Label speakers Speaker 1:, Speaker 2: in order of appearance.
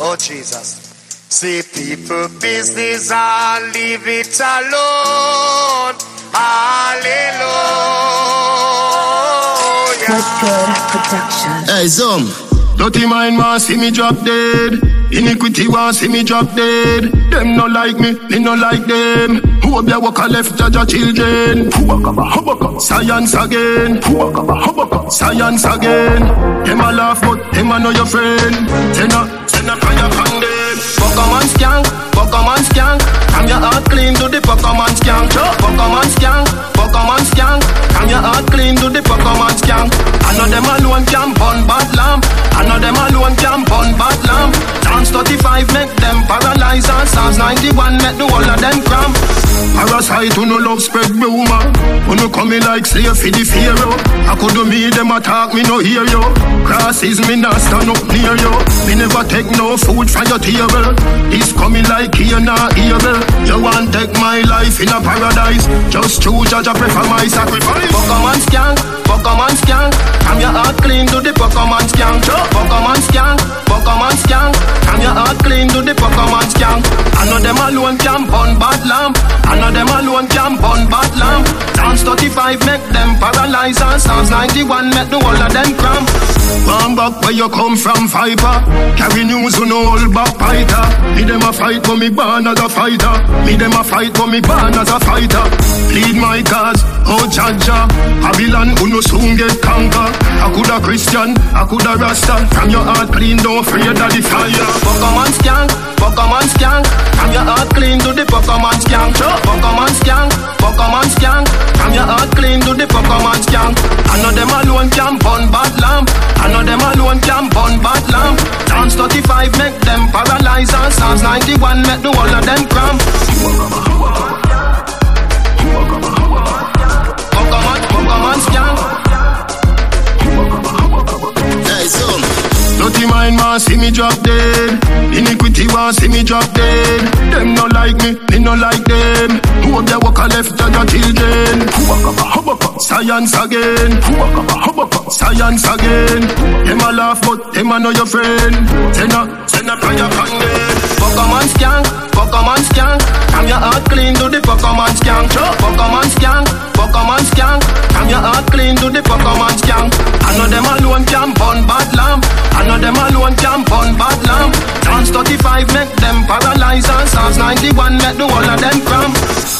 Speaker 1: Oh Jesus. See people business and leave it alone. Hallelujah.
Speaker 2: Good production.
Speaker 3: Hey, Zoom. Dirty mind want see me drop dead. Iniquity want see me drop dead. Them no like me no like them. Who up there walk a left judge your children. Science again. Science again. Them a laugh but them a know your friend. Send a prayer from them. Pokemon skank, Pokemon skank. I'm your heart clean to the Pokemon skank. Pokemon skank, Pokemon skank. I'm your heart clean to the Pokemon skank. I know them alone can burn bad lamp. I know them alone can burn bad lamp. Chance 35 make them paralyze and Psalms 91 make the whole of them cramp. Parasite who no love spread rumor. Who no coming like slave for the pharaoh. I could do me them attack me no hear you. Crosses me not stand up near you. Me never take no food from your table. It's coming like here now evil. You want take my life in a paradise. Just choose judge I prefer my sacrifice. Pokemon skank, Pokemon skank. I'm your heart clean to the Pokemon skank. Pokemon skank, Pokemon skank. I'm your heart clean to the Pokemon skank. I know them alone can burn bad lamp. I know them alone can burn bad lamp. Chance 35 make them paralyze and Psalms 91 make the whole of them cramp. One back where you come from, Viper. Carry news on all back fighter. Me them a fight but me born as a fighter. Me them a fight but me born as a fighter. Lead my cause, oh Jaja. Babylon who no soon get conquer. I coulda Christian, I coulda Rasta. From your heart clean, don't fear that the fire. Pokemon skank, Pokemon skank. From your heart clean to the Pokemon skank. Pokemon skank, Pokemon skank. From your heart clean to the Pokemon skank. I know them alone can burn bad lamp. I know them alone can burn bad lamp. Chance 35 make them paralyze and Psalms 91 make the whole of them cramp. Pokemon skank. Hey, Zoom. Dirty mind want see me drop dead. Iniquity want see me drop dead. Them no like me no like them. Who up there walk a left judge your children. Science again. Science again. Them a laugh but them a know your friend. Send a prayer from them. Pokemon skank, Pokemon skank. I'm your heart clean to the Pokemon skank. Pokemon skank, Pokemon skank. I'm your heart clean to the Pokemon skank. I know them alone can burn bad lamp. I know them alone can burn bad lamp. Chance 35 make them paralyze and Psalms 91 make the whole of them cramp.